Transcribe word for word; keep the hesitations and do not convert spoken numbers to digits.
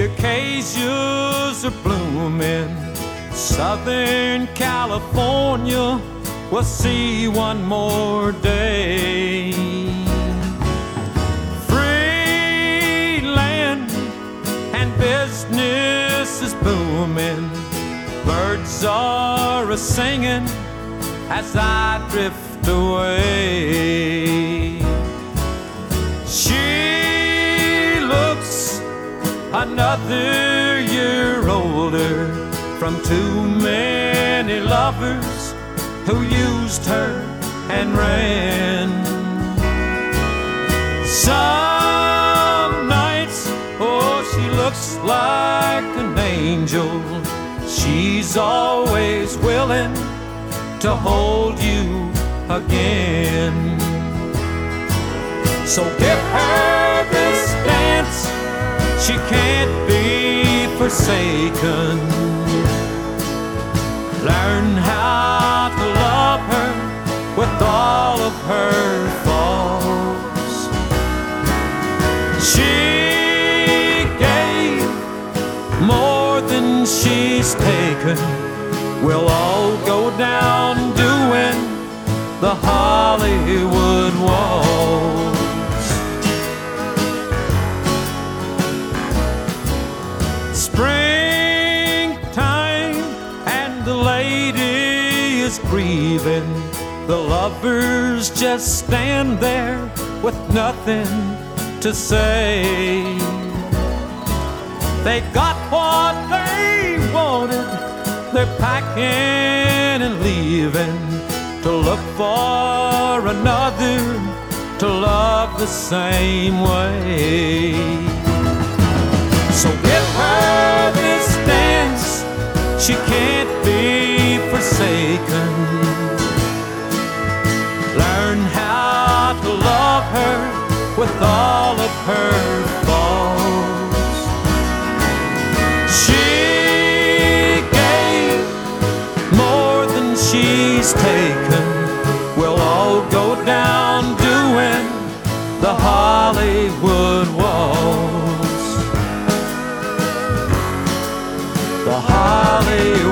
acacias are blooming. Southern California will see one more day. Free land and business is booming. Birds are a-singing as I drift away. She looks another year older from too many lovers who used her and ran. Some nights, oh, she looks like an angel. She's always willing to hold you again. So give her this dance, she can't be forsaken. Learn how to love her with all of her faults. She gave more than she's taken. We'll all go down doing the Hollywood waltz. Springtime and the lady is grieving. The lovers just stand there with nothing to say. They got what they wanted, they're packing and leaving to look for another to love the same way. So give her this dance, she can't be forsaken. Learn how to love her with all of her faults. She gave more than she's taken. We'll all go down doing the Hollywood waltz. The Hollywood